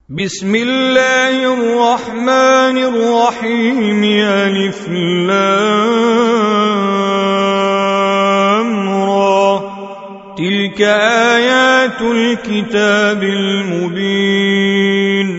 بسم الله الرحمن الرحيم. ألف لام را. تلك آيات الكتاب المبين.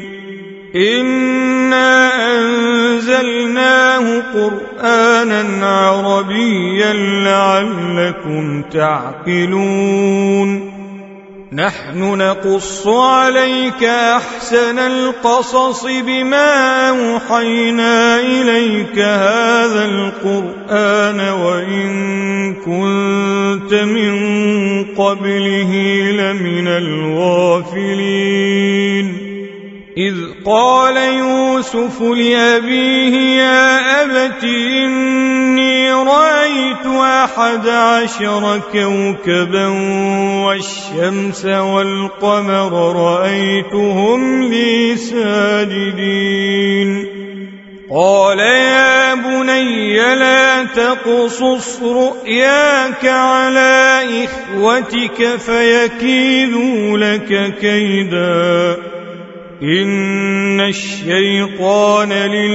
إنا أنزلناه قرآنا عربيا لعلكم تعقلون. نحن نقص عليك أحسن القصص بما أوحينا إليك هذا القرآن وإن كنت من قبله لمن الغافلين. إذ قال يوسف لأبيه يا أبت إني رأيت 11 كوكبا والشمس والقمر رأيتهم لي ساجدين. قال يا بني لا تقصص رؤياك على إخوتك فيكيدوا لك كيدا إن الشيطان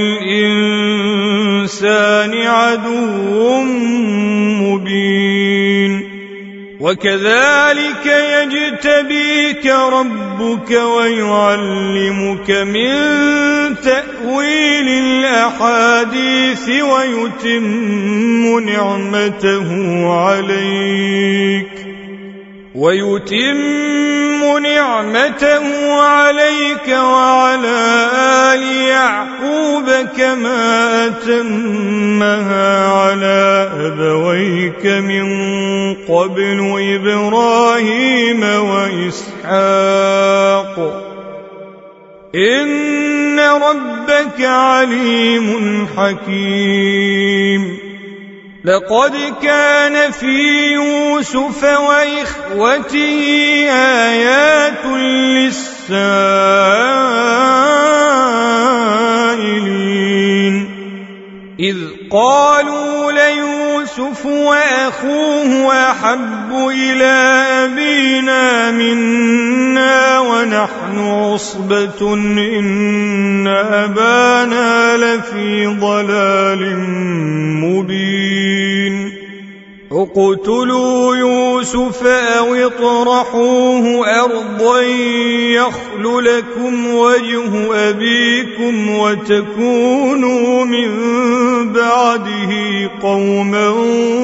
للإنسان عدو مبين. وكذلك يجتبيك ربك ويعلمك من تأويل الأحاديث ويتم نعمته عليك وعلى آل يعقوب كما أتمها على أبويك من قبل إبراهيم وإسحاق إن ربك عليم حكيم. لقد كان في يوسف وإخوته آيات للسائلين إذ قالوا ليوسف وأخوه أحب إلى أبينا منا ونحن عصبة إن أبانا لفي ضلال مبين. اقتلوا يوسف أو اطرحوه أرضا يخل لكم وجه أبيكم وتكونوا من بعده قوما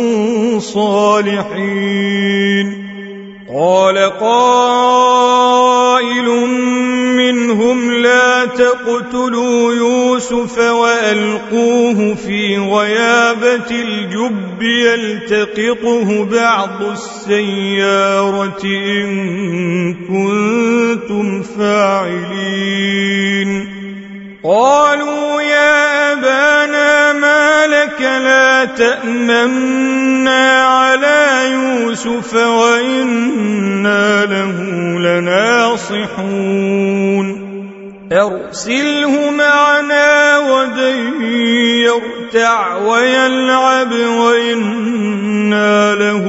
صالحين. قال قائل منهم لا تقتلوا يوسف وألقوه في غيابة الجب يلتقطه بعض السيارة إن كنتم فاعلين. قالوا يا أبانا ما لك لا تأمنا على يوسف وإنا له لناصحون. أرسله معنا غدا يرتع ويلعب وإنا له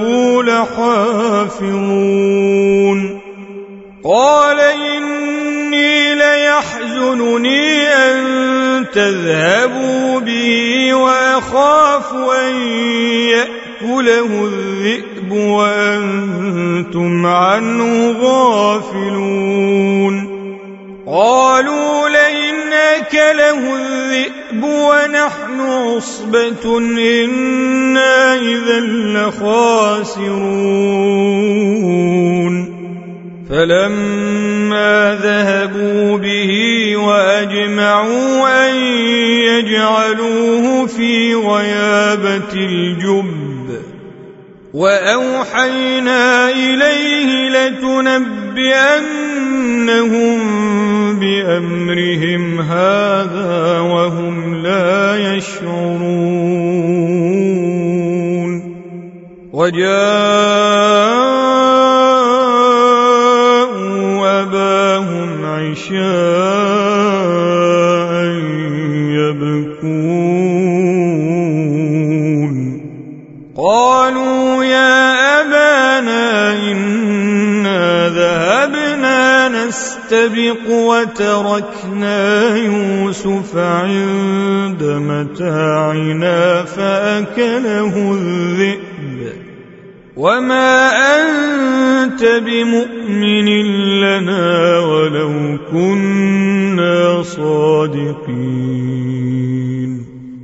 لحافظون. قال إني ليحزنني أن تذهبوا به وأخاف أن يأكله الذئب وأنتم عنه غافلون. قالوا لئن أكله الذئب ونحن عصبة إنا إذا لخاسرون. فلما ذهبوا به وأجمعوا أن يجعلوه في غيابة الجب وأوحينا إليه لتنبئنهم بأمرهم هذا وهم لا يشعرون. وجاءوا أباهم عشاء يبكون. قالوا يا أبانا إنا ذهبنا نستبق وتركنا يوسف عند متاعنا فأكله الذئب وما أنت بمؤمن لنا ولو كنا صادقين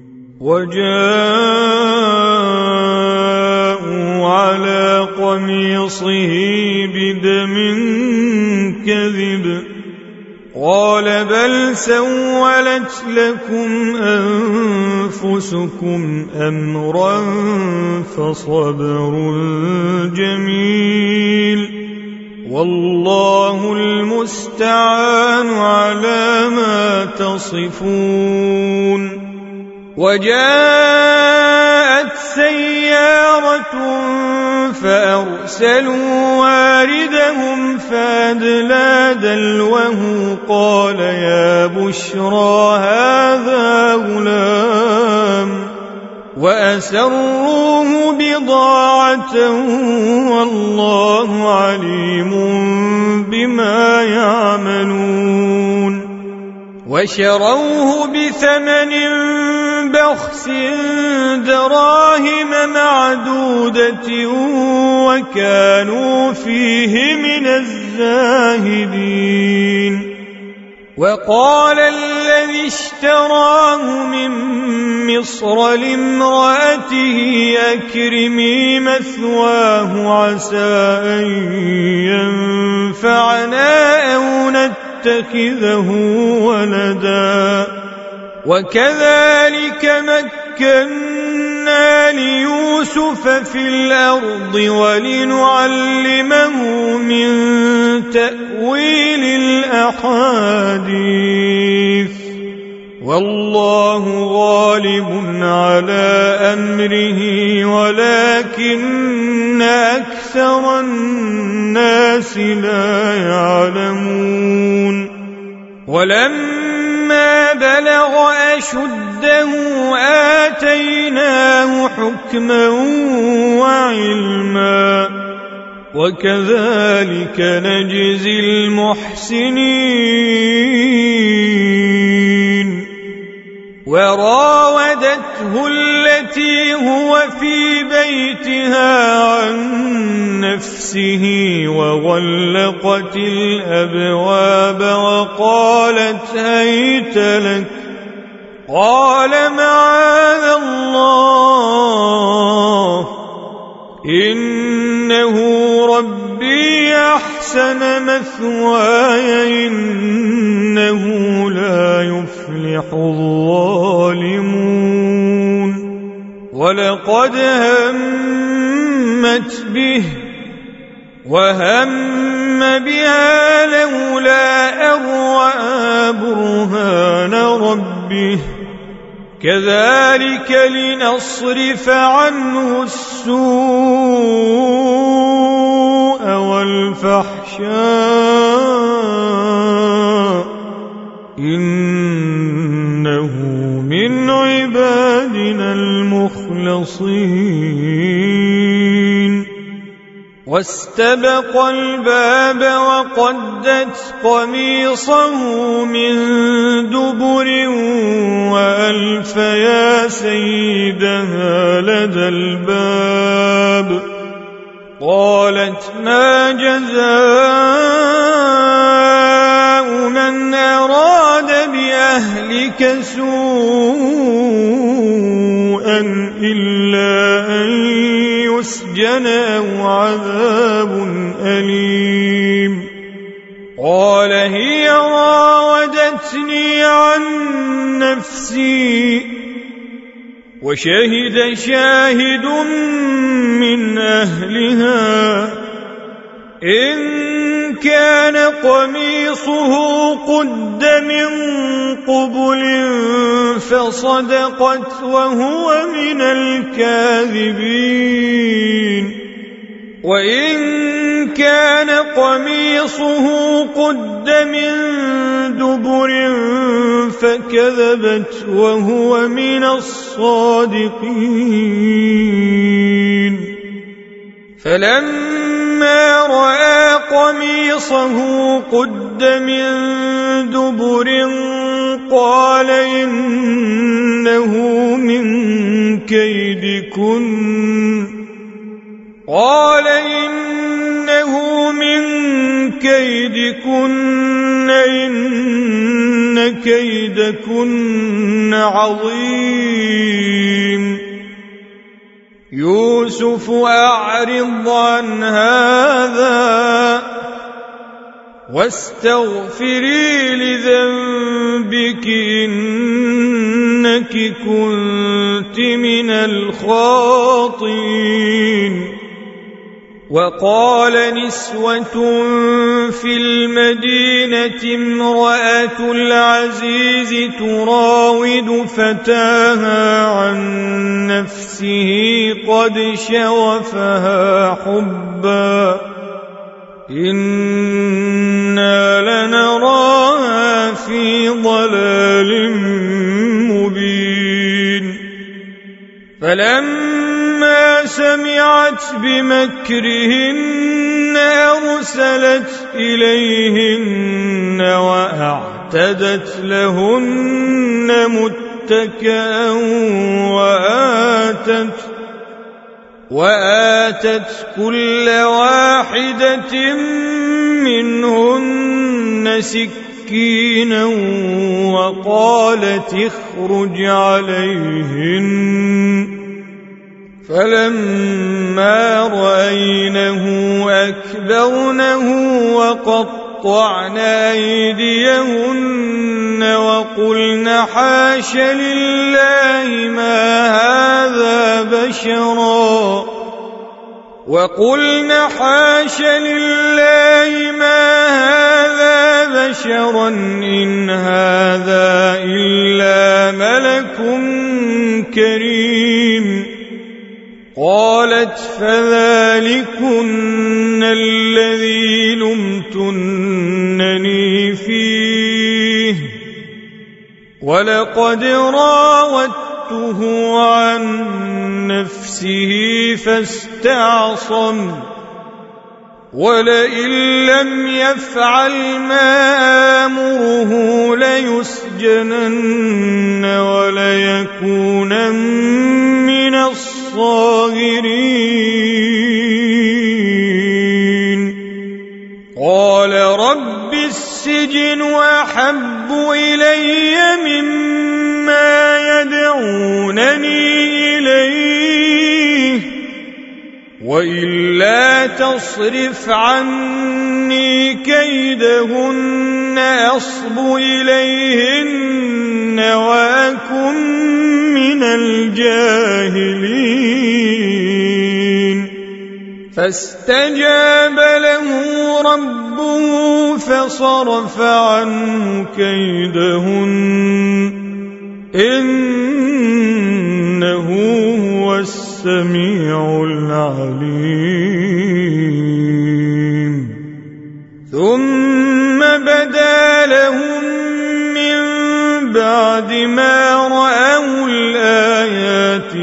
وجاءوا على قميصه بدم كذب قال بل سولت لكم أنفسكم أمرا فصبر جميل والله المستعان على ما تصفون وجاءت سيارة فأرسلوا واردهم فأدلى دلوه قال يا بشرى هذا غلام وأسروه بضاعة والله عليم بما يعملون وشروه بثمن بخس دراهم معدودة وكانوا فيه من الزاهدين وقال الذي اشتراه من مصر لامرأته أكرمي مثواه عسى أن ينفعنا أو نتخذه ولدا وكذلك مكنا ليوسف في الأرض ولنعلمه من تأويل الأحاديث والله غالب على أمره ولكن أكثر الناس لا يعلمون ولما بلغ أشده آتيناه حكما وعلما وكذلك نجزي المحسنين وراودته التي هو في بيتها عن نفسه وغلقت الأبواب وقالت هيت لك قال معاذ الله إنه ربي أحسن مثواي إنه لا يفلح الظالمون ولقد همت به وهم بها لولا أن رأى برهان ربه كذلك لنصرف عنه السوء والفحشاء إنه من عبادنا المخلصين واستبق الباب وقدت قميصه من دبر وألف يا سيدها لدى الباب قالت ما جزاء من أراد بأهلك سوءا إلا أن يسجن أو عذاب أليم قال هي راودتني عن نفسي وشهد شاهد من أهلها إن كان قميصه قد من قبل فصدقت وهو من الكاذبين وإن كان قميصه قد من دبر فكذبت وهو من الصادقين فلما رأى قميصه قد من دبر قال إنه من كيدكن إن كيدكن عظيم يوسف أعرض عن هذا واستغفري لذنبك إنك كنت من الخاطئين. وقال نسوة في المدينة امرأة العزيز تراود فتاها عن نفسه قد شغفها حبا إنا لنراها في ضلال مبين. فلما سمعت بمكرهن أرسلت إليهن وأعتدت لهن متكئا وآتت كل واحدة منهن سكينا وقالت اخرج عليهن. فلما رأينه أكبرنه وقطعن أيديهن وقلن حاش لله ما هذا بشرا إن هذا إلا ملك كريم. قالت فذلكن الذي لمتنني فيه ولقد راودته عن نفسه فاستعصم ولئن لم يفعل ما آمره ليسجنن وليكونن من الصاغرين. قال رب السجن أحب إلي مما يدعونني إليه وإلا تصرف عني كيدهن أصب إليهن وأكن من الجاهلين. فاستجاب له ربه فصرف عنه كيدهن إنه هو السميع العليم. ثم بدا لهم من بعد ما رأوا الآيات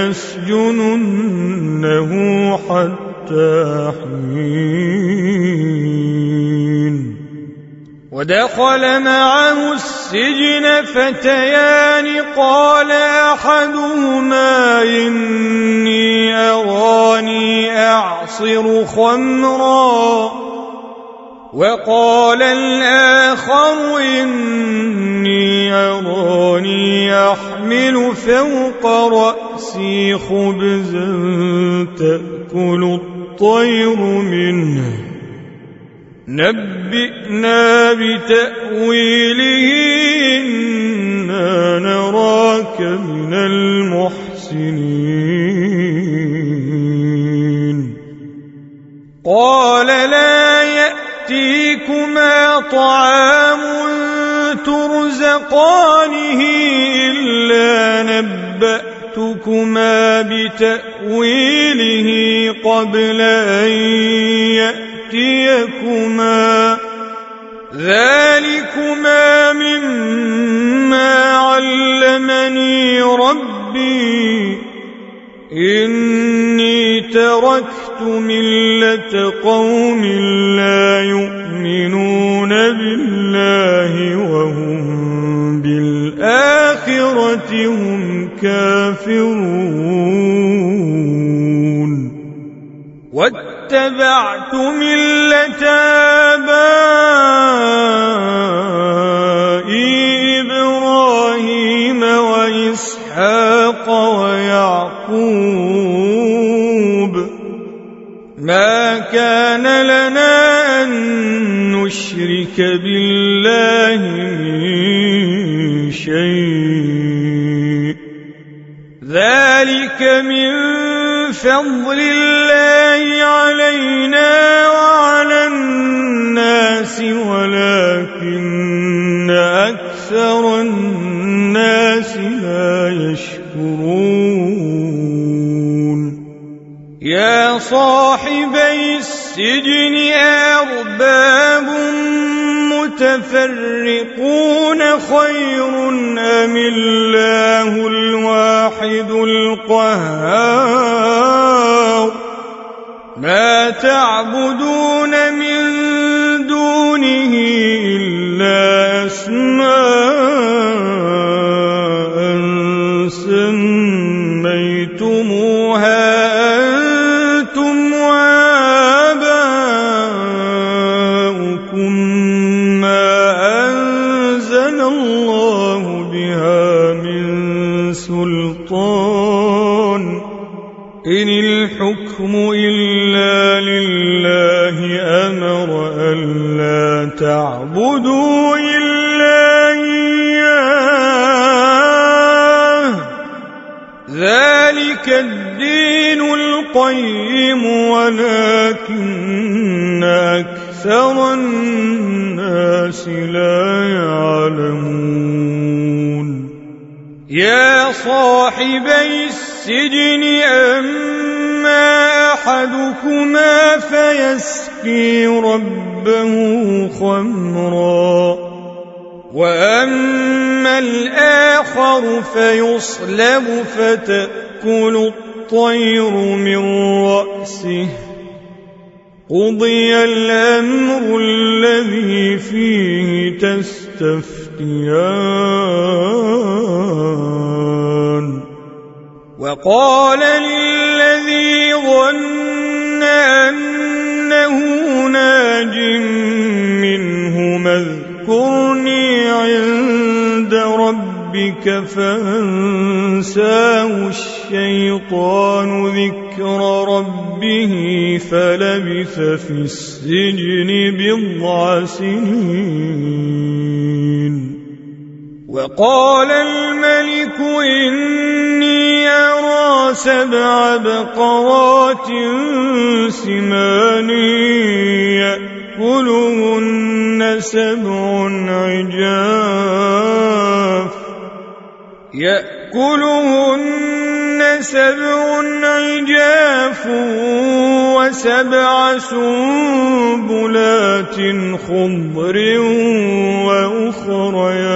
ليسجننه حتى حين. ودخل معه السجن فتيان قال أحدهما إني أراني أعصر خمرا وقال الآخر إني أراني أحمل فوق رأسي خبزا تأكل الطير منه نبئنا بتأويله إنا نراك من المحسنين. قال لا يأتيكما طعام ترزقانه إلا نبأتكما بتأويله قبل أن يأتيكما ذلكما مما علمني ربي إني تركت مِلَّةَ قَوْمٍ لَّا يُؤْمِنُونَ بِاللَّهِ وَهُم بِالْآخِرَةِ هُمْ كَافِرُونَ وَاتَّبَعْتُ مِلَّةَ آبَائِي إِبْرَاهِيمَ وَإِسْحَاقَ وَيَعْقُوبَ مَا كَانَ لَنَا أَن نُّشْرِكَ بِاللَّهِ مِن شَيْءٍ ذَلِكَ مِن فَضْلِ اللَّهِ عَلَيْنَا وَعَلَى النَّاسِ وَلَكِنَّ أَكْثَرَ النَّاسِ لَا يَشْكُرُونَ يَا صَاحِبَيِ السِّجْنِ أَأَرْبَابٌ مُّتَفَرِّقُونَ خَيْرٌ أَمِ اللَّهُ الْوَاحِدُ الْقَهَّارُ مَا تَعْبُدُونَ مِن دُونِهِ إِلَّا أَسْمَاءً سَمَّيْتُمُوهَا أَنتُمْ وَآبَاؤُكُم مَّا أَنزَلَ اللَّهُ بِهَا مِن سُلْطَانٍ إِنِ الْحُكْمُ إِلَّا لِلَّهِ أَمَرَ أَلَّا تَعْبُدُوا إِلَّا إِيَّاهُ ذَلِكَ الدِّينُ الْقَيِّمُ وَلَكِنَّ أَكْثَرَ النَّاسِ لَا يَعْلَمُونَ يَا صَاحِبَيِ السِّجْنِ أَمَّا أَحَدُكُمَا فَيَسْقِي رَبَّهُ خَمْرًا وَأَمَّا الْآخَرُ فَيُصْلَبُ فَتَأْكُلُ الطَّيْرُ مِن رَّأْسِهِ قُضِيَ الْأَمْرُ الَّذِي فِيهِ تَسْتَفْتِيَانِ وَقَالَ لِلَّذِي ظَنَّ أَنَّهُ نَاجٍ مِّنْهُمَا اذْكُرْنِي عِندَ رَبِّكَ فَأَنسَاهُ الشَّيْطَانُ ذِكْرَ رَبِّهِ فَلَبِثَ فِي السِّجْنِ بِضْعَ سِنِينَ وَقَالَ الْمَلِكُ إِنِّي أَرَىٰ 7 بَقَرَاتٍ سِمَانٍ يَأْكُلُهُنَّ 7 عِجَافٌ و7 سُنبُلَاتٍ خُضْرٍ وَأُخَرَ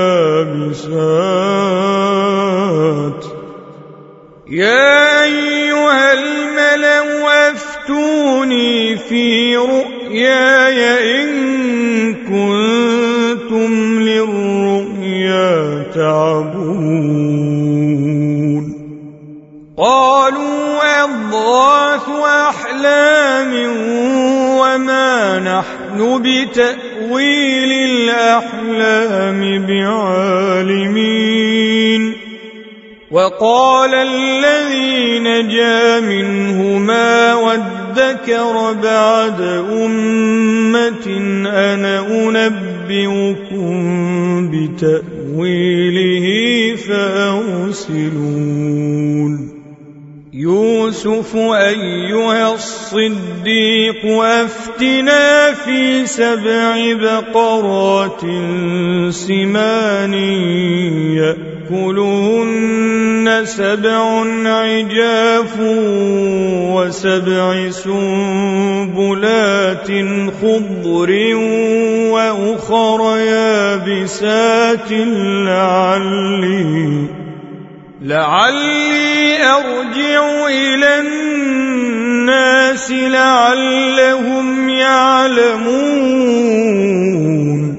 يَابِسَاتٍ يَا أَيُّهَا الْمَلَأُ أَفْتُونِي فِي رُؤْيَايَ إِن كُنتُمْ لِلرُّؤْيَا تَعْبُرُونَ قَالُوا أَضْغَاثُ أَحْلَامٍ وَمَا نَحْنُ بِتَأْوِيلِ الْأَحْلَامِ بِعَالِمِينَ وَقَالَ الَّذِي نَجَا مِنْهُمَا وَادَّكَرَ بَعْدَ أُمَّةٍ أَنَا أُنَبِّئُكُم بِتَأْوِيلِهِ فَأَرْسِلُونِ يُوسُفُ أَيُّهَا الصِّدِّيقُ أَفْتِنَا فِي 7 بَقَرَاتٍ سِمَانٍ يَأْكُلُهُنَّ 7 عِجَافٌ و7 سُنبُلَاتٍ خُضْرٍ وَأُخَرَ يَابِسَاتٍ لَعَلِّي أَرْجِعُ إِلَى الناس لعلهم يعلمون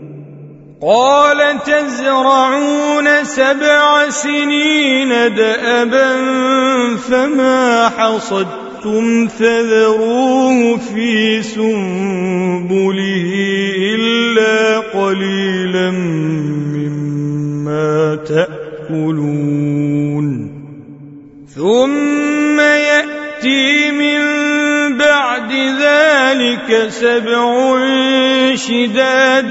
قال تزرعون 7 سنين دأبا فما حصدتم فذروه في سنبله إلا قليلا مما تأكلون ثم يأتي من بعد ذلك 7 شداد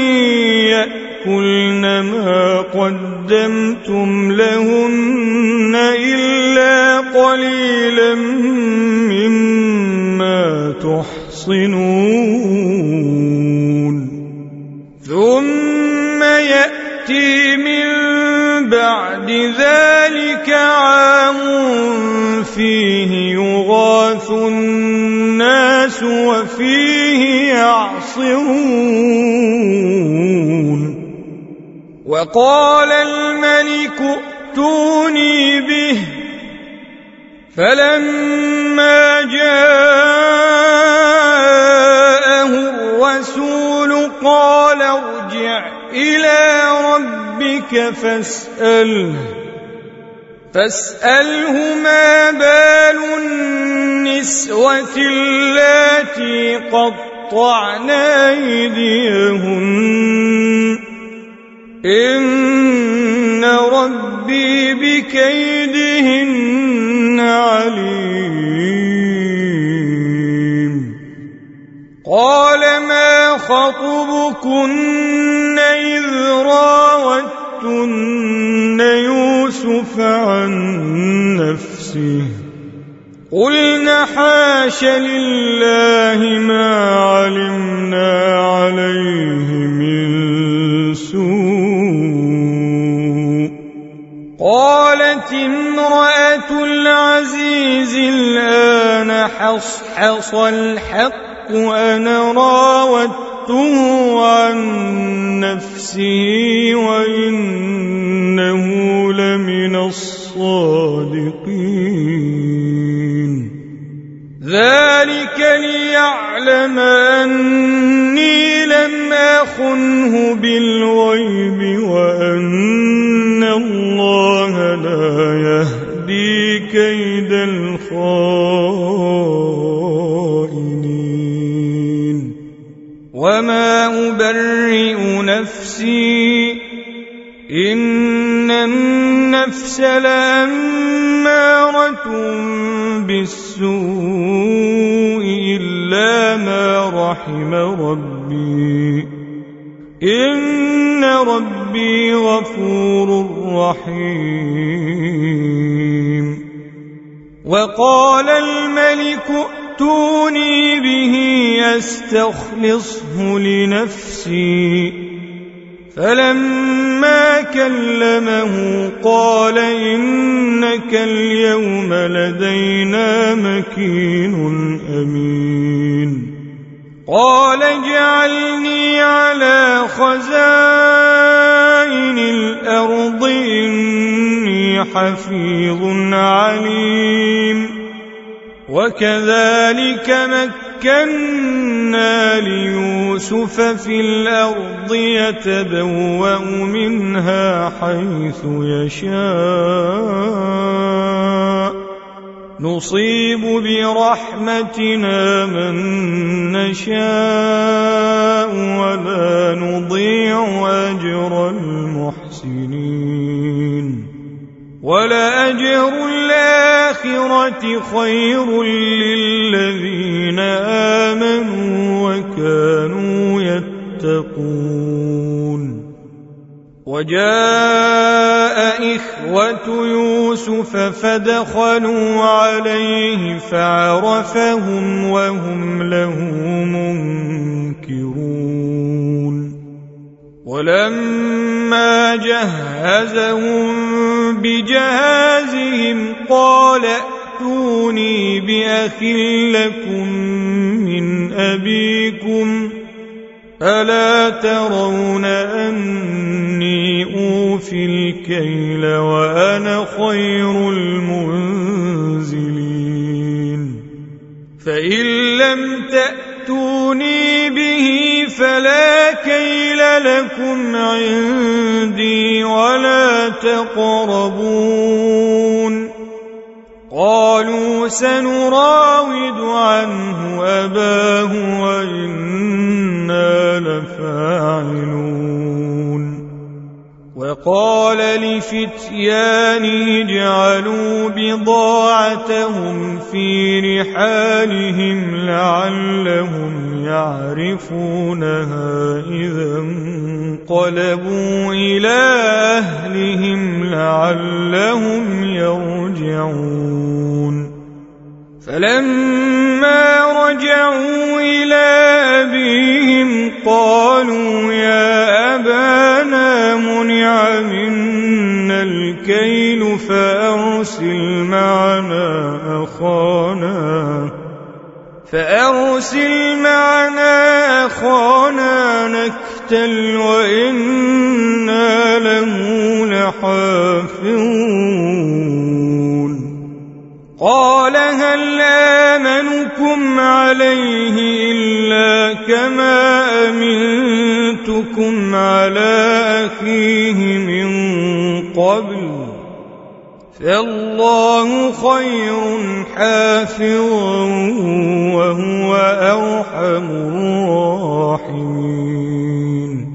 يأكلن ما قدمتم لهن إلا قليلا مما تحصنون ثم يأتي من بعد ذلك عام فيه يغاث الناس وفيه يعصرون وقال الملك ائتوني به فلما جاءه الرسول قال ارجع إلى ربك فاسأله ما بال النسوة اللاتي قطعن أيديهن إن ربي بكيدهن عليم قال ما خطبكن إذ راوتن يوسف عن نفسه قلنا حاش لله ما علمنا عليه من سوء قالت امرأة العزيز الآن حصحص الحق أنا راودته عن نفسه وإنه لمن الصادقين ذلك ليعلم أني لم أخنه بالغيب وأن الله لا يهدي كيد الخائنين وما أبرئ نفسي إن النفس لأمارة بالسوء إلا ما رحم ربي إن ربي غفور رحيم وقال الملك ائتوني به أستخلصه لنفسي فلما كلمه قال إنك اليوم لدينا مكين أمين قال اجعلني على خزائن الأرض إني حفيظ عليم وكذلك مكنا ليوسف في الأرض يتبوأ منها حيث يشاء نصيب برحمتنا من نشاء ولا نضيع أجر المحسنين ولأجر الآخرة خير للذين آمنوا وكانوا يتقون وجاء إخوة يوسف فدخلوا عليه فعرفهم وهم له منكرون ولما جهزهم بجهازهم قال ائتوني بأخ لكم من أبيكم ألا ترون أني أوفي الكيل وأنا خير المنزلين فإن لم تأتوني به فلا كيل لكم عندي ولا تقربون. قالوا سنراود عنه أباه وإنا لفاعلون. وقال لفتيانه اجعلوا بضاعتهم في رحالهم لعلهم يعرفونها إذا انقلبوا إلى أهلهم لعلهم يرجعون. فلما رجعوا إلى أبيهم قالوا يا أبانا منع منا الكيل فأرسل معنا أخانا نكتل وإنا له لحافظون. قال هل آمنكم عليه إلا كما أمنتكم على أخيه من قبل فالله خير حافظا وهو أرحم الراحمين.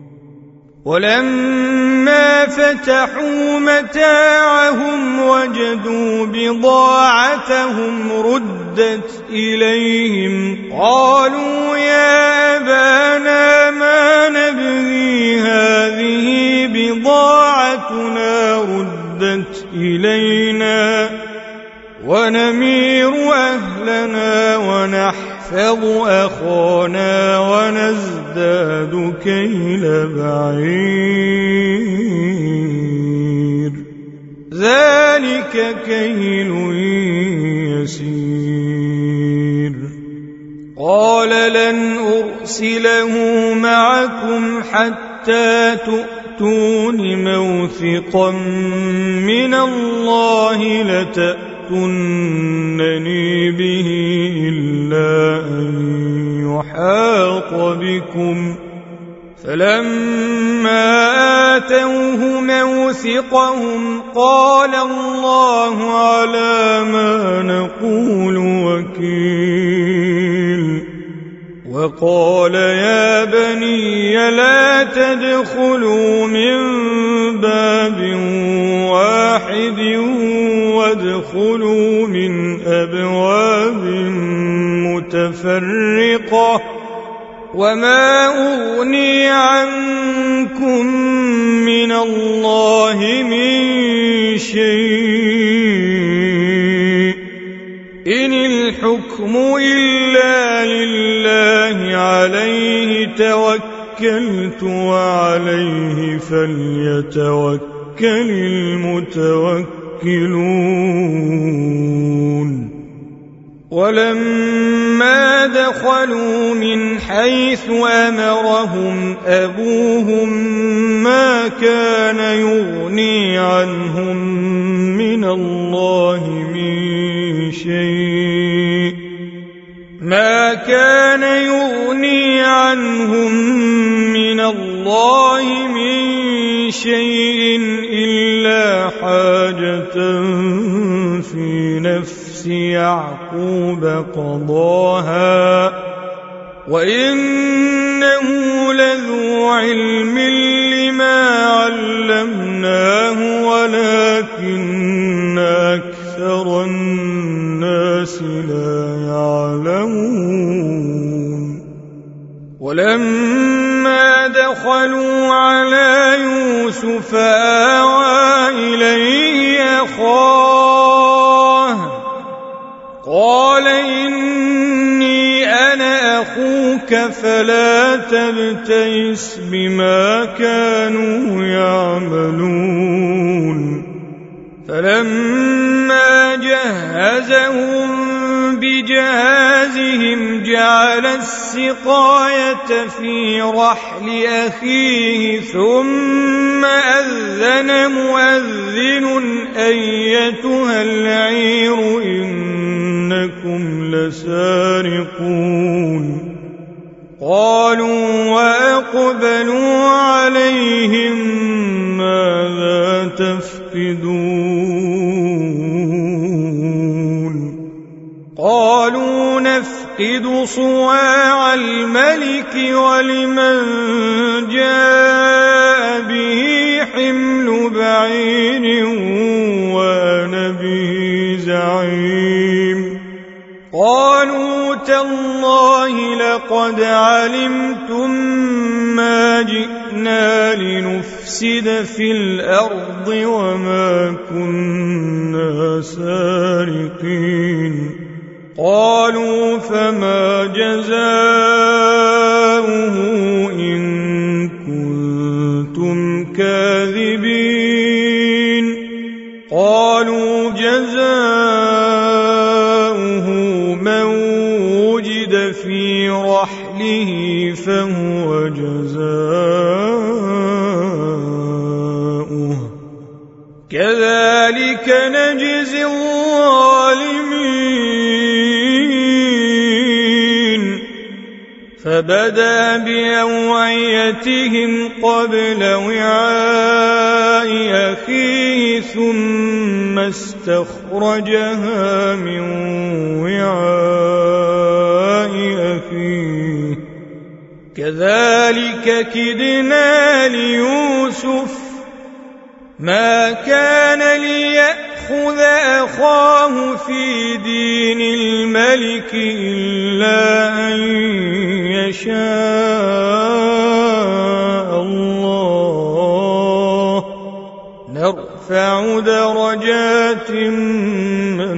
ولما فتحوا متاعهم وجدوا بضاعتهم ردت إليهم قالوا يا أبانا ما نبغي هذه بضاعتنا ردت إلينا ونمير أهلنا ونحفظ أخانا ونزداد كيل بعير ذلك كيل يسير. قال لن أرسله معكم حتى تؤتون موثقا من الله لتأتونني به إلا أن يحاط بكم. فلما آتوه موثقهم قال الله على ما نقول وكيل. وقال يا بني لا تدخلوا من باب واحد وادخلوا من أبواب متفرقة وما أغني عنكم من الله من شيء إن الحكم إلا لله عليه توكلت وعليه فليتوكل المتوكلون. ولما دخلوا من حيث أمرهم أبوهم ما كان يغني عنهم من الله من شيء إلا حاجة في نفس يعقوب قضاها وإنه لذو علم لما علمناه ولكن أكثر الناس لا يعلمون. ولما دخلوا على يوسف آوى إليه أخاه قال إني أنا أخوك فلا تبتئس بما كانوا يعملون. فلما جهزهم بجهازهم جعل جعل السقاية في رحل أخيه ثم أذن مؤذن أيتها العير إنكم لسارقون قالوا وأقبلوا عليهم ماذا تفقدون قالوا نفقد صواع الملك ولمن جاء به حمل بعير وأنا به زعيم قالوا تالله لقد علمتم ما جئنا لنفسد في الأرض وما كنا سارقين قالوا فما جزاؤه إن كنتم كاذبين قالوا جزاؤه من وجد في رحله فهو جزاؤه كذلك نجزي الظالمين فبدأ بأوعيتهم قبل وعاء أخيه ثم استخرجها من وعاء أخيه كذلك كدنا ليوسف ما كان ليأخذ أخاه في دين الملك إلا أن يشاء الله نرفع درجات من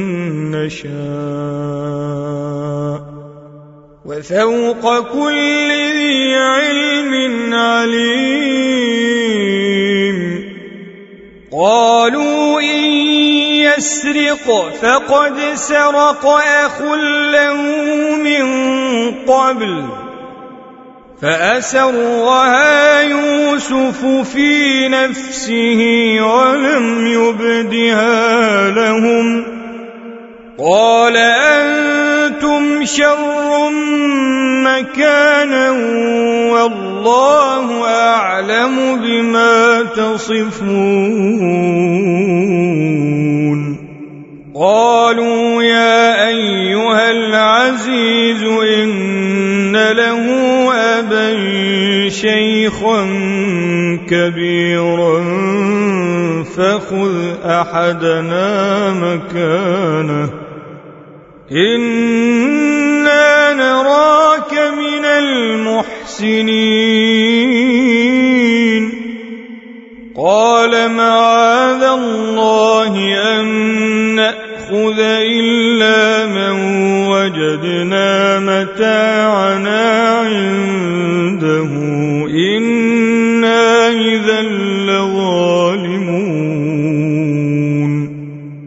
نشاء وفوق كل ذي علم عليم قالوا إن يسرق فقد سرق أخ له من قبل فأسرها يوسف في نفسه ولم يبدها لهم قال أنتم شر مكانا والله أعلم بما تصفون قالوا يا أيها العزيز إن له أبا شيخا كبيرا فخذ أحدنا مكانه إنا نراك من المحسنين قال معاذ الله أن نأخذ إلا من وجدنا متاعنا عنده إنا إذا لظالمون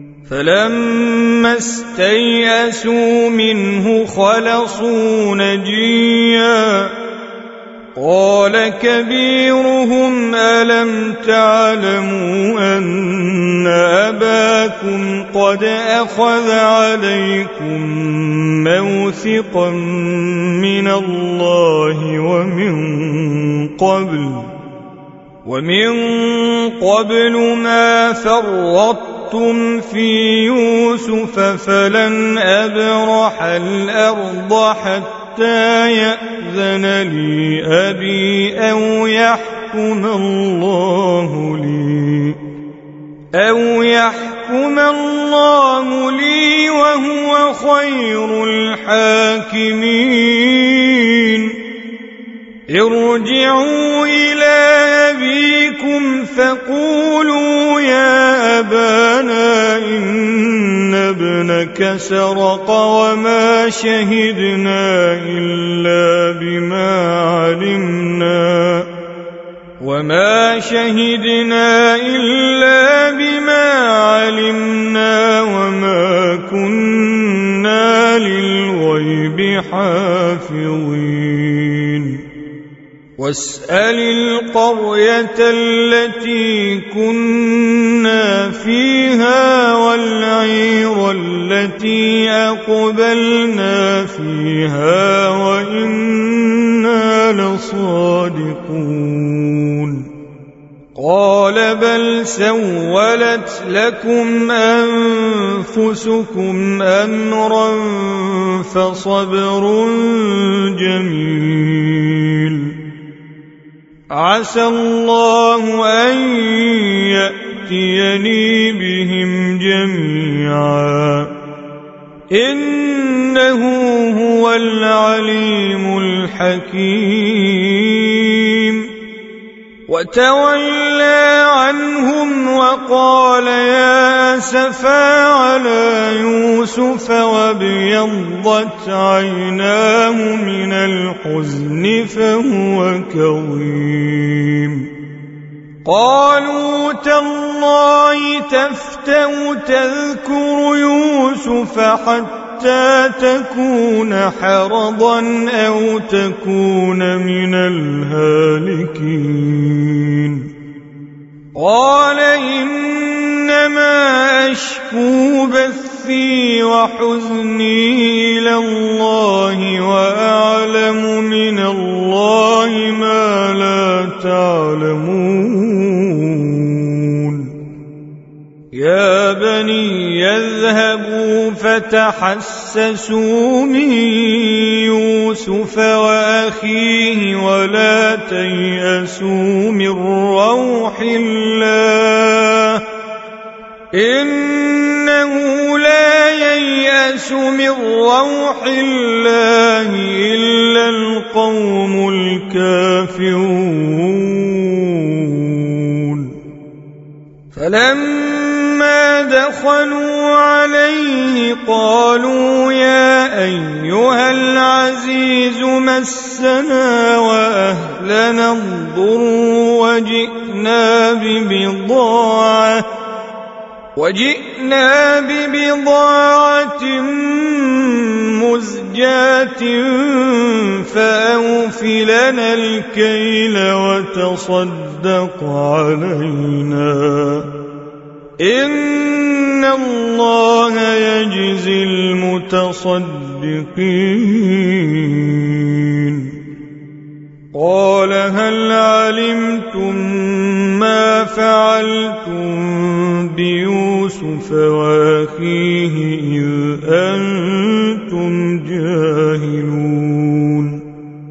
فلما استيئسوا منه خلصوا نجيا قال كبيرهم ألم تعلموا أن أباكم قد أخذ عليكم موثقا من الله ومن قبل ما فرطتم في يوسف فلن أبرح الأرض حتى يأذن لي أبي أو يحكم الله لي وهو خير الحاكمين ارجعوا إلى أبيكم فقولوا يا أبانا إن ابنك سرق وما شهدنا إلا بما علمنا وما كنا للغيب بحافظين واسأل القرية التي كنا فيها والعير التي أقبلنا فيها وإنا لصادقون قال بل سولت لكم أنفسكم أمرا فصبر جميل عسى الله أن يأتيني بهم جميعا إنه هو العليم الحكيم وتولى عنهم وقال يا أسفا على يوسف وابيضت عيناه من الحزن فهو كظيم قالوا تالله تفتأ تذكر يوسف حتى تكون حرضا أو تكون من الهالكين قال إنما أشكو بثي وحزني إلى الله وأعلم من الله ما لا تعلمون يا بني يذهبوا فتحسسوا من يوسف وأخيه ولا تيأسوا من روح الله إنه لا ييأس من روح الله إلا القوم الكافرون فلما دخلوا عليه قالوا يا أيها العزيز مسنا وأهلنا الضر وجئنا ببضاعة مزجاة فأوف لنا الكيل وتصدق علينا إن الله يجزي المتصدقين قال هل علمتم ما فعلتم بيوسف وأخيه إذ أنتم جاهلون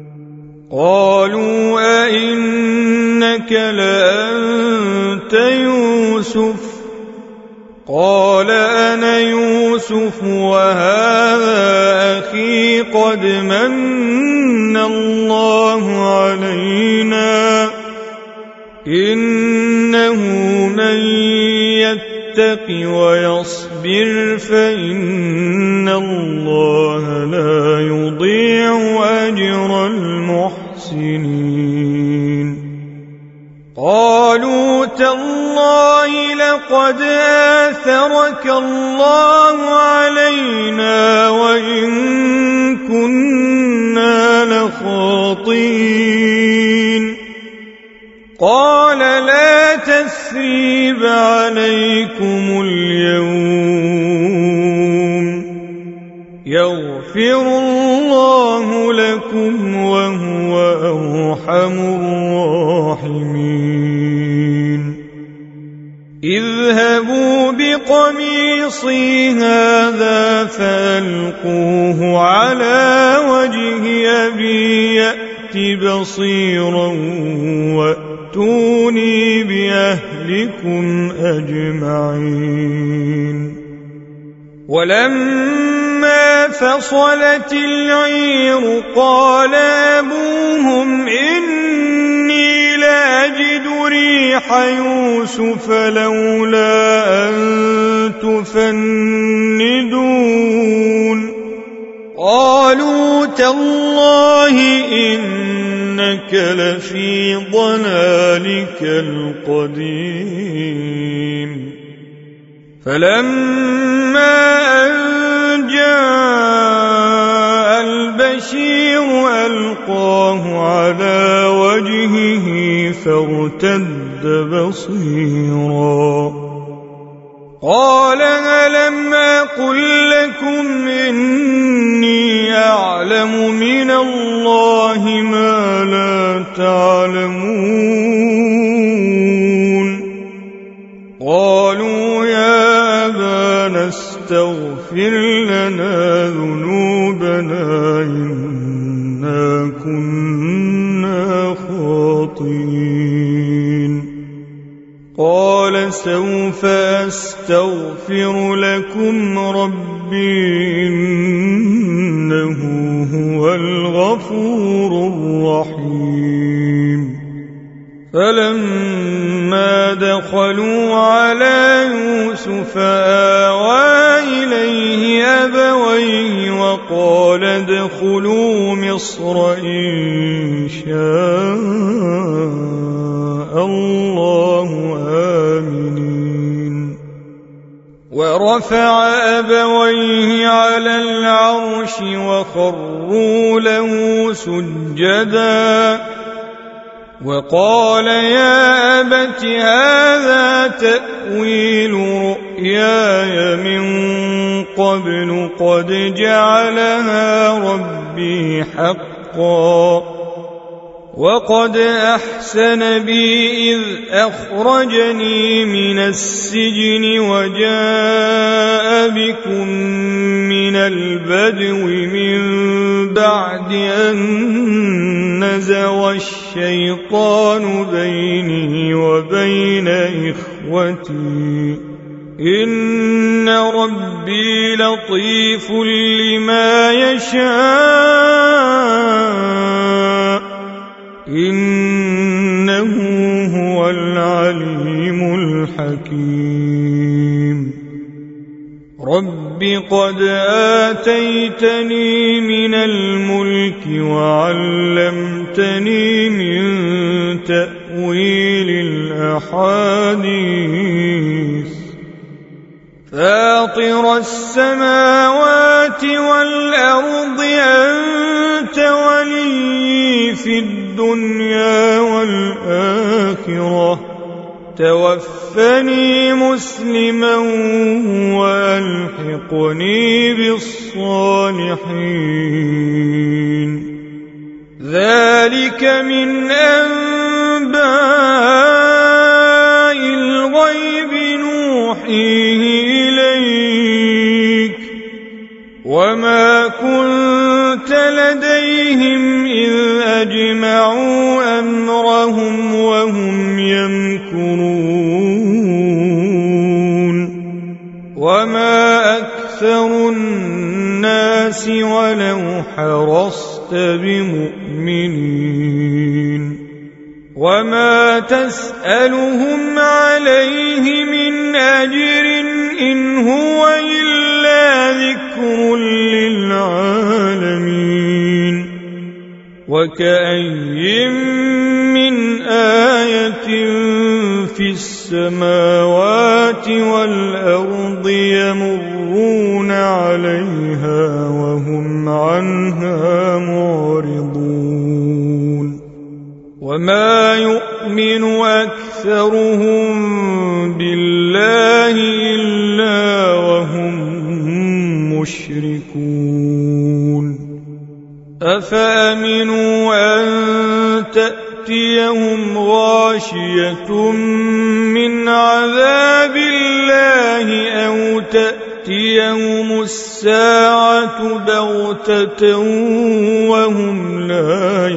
قالوا أئنك لأنت يوسف قال أنا يوسف وهذا أخي قد من الله علينا إنه من يتق ويصبر فإن الله لا يضيع أجر المحسنين قالوا تالله لقد آثرك الله علينا وإن كنا لخاطئين قال لا تثريب عليكم اليوم يغفر الله لكم وهو أرحم الراحمين اذهبوا بقميصي هذا فألقوه على وجه أبي يأت بصيرا وأتوني بأهلكم أجمعين ولما فصلت العير قال أبوهم إني لأجد ريح يوسف لولا أن تفندون قالوا تالله إنك لفي ضلالك القديم فلما أن جاء البشير ألقاه على وجهه فارتد بصيرا قال ألم أقل لكم إني أعلم من الله ما لا تعلمون قالوا يا أبانا استغفر لنا ذنوبنا إنا كنا خاطئين قال سوف أستغفر لكم ربي إنه هو الغفور الرحيم فلما دخلوا على يوسف آوى إليه أبويه وقال ادخلوا مصر إن شاء الله آمنين ورفع أبويه على العرش وخروا له سجدا وقال يا أبت هذا تأويل رؤياي من قبل قد جعلها ربي حقا وقد أحسن بي إذ أخرجني من السجن وجاء بكم من البدو من بعد أن نزغ الشيطان بيني وبين إخوتي إن ربي لطيف لما يشاء إنه هو العليم الحكيم رب قد آتيتني من الملك وعلمتني من تأويل الأحاديث فاطر السماوات والأرض أنت ولي في الدنيا والآخرة توفني مسلما وألحقني بالصالحين ذلك من أنباء الغيب نوحيه إليك وما كنت لديهم إذ أجمعوا أمرهم وهم يمكرون وما أكثر الناس ولو حرصت بمؤمنين وما تسألهم عليه من أجر إن هو إلا ذكر للعالمين وكأي من آية في السماوات والأرض يمرون عليها وهم عنها معرضون وما يؤمن أكثرهم بالله إلا وهم مشركون أفأمنوا أن تأتيهم غاشية من عذاب الله أو تأتيهم الساعة بغتة وهم لا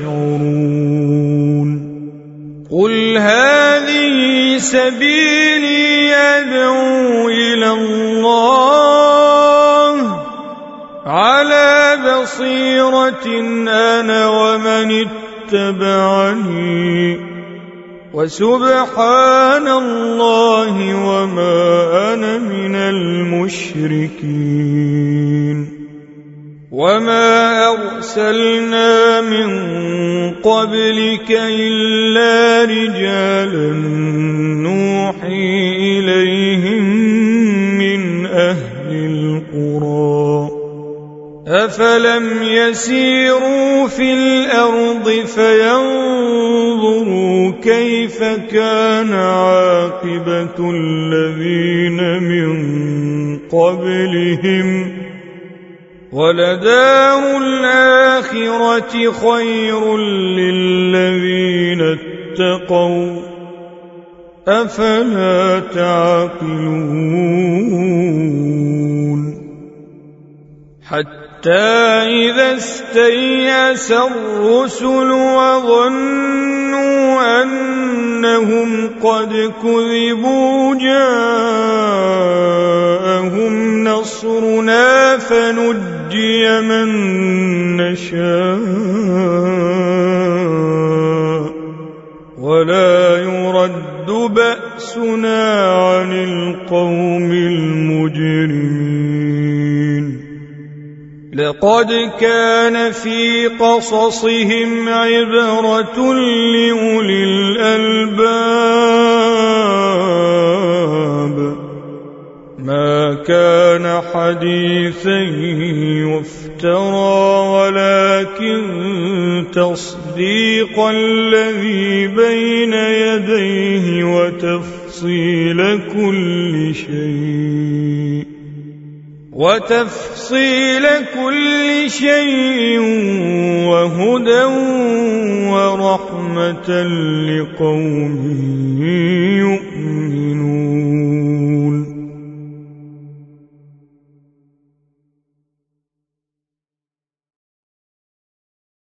يشعرون قل هذه سبيلي أدعو إلى الله على بصيرة أنا ومن اتبعني وسبحان الله وما أنا من المشركين وما أرسلنا من قبلك إلا رجالا نوحي إليهم من أهل القرى أفلم يسيروا في الأرض فينظروا كيف كان عاقبة الذين من قبلهم ولدار الآخرة خير للذين اتقوا أفلا تعقلون حتى إذا استيأس الرسل وظنوا أنهم قد كذبوا جاءهم نصرنا فنجي من نشاء ولا يرد بأسنا عن القوم المجرمين لقد كان في قصصهم عبرة لأولي الألباب ما كان حديثا يفترى ولكن تصديق الذي بين يديه وتفصيل كل شيء وهدى ورحمة لقوم يؤمنون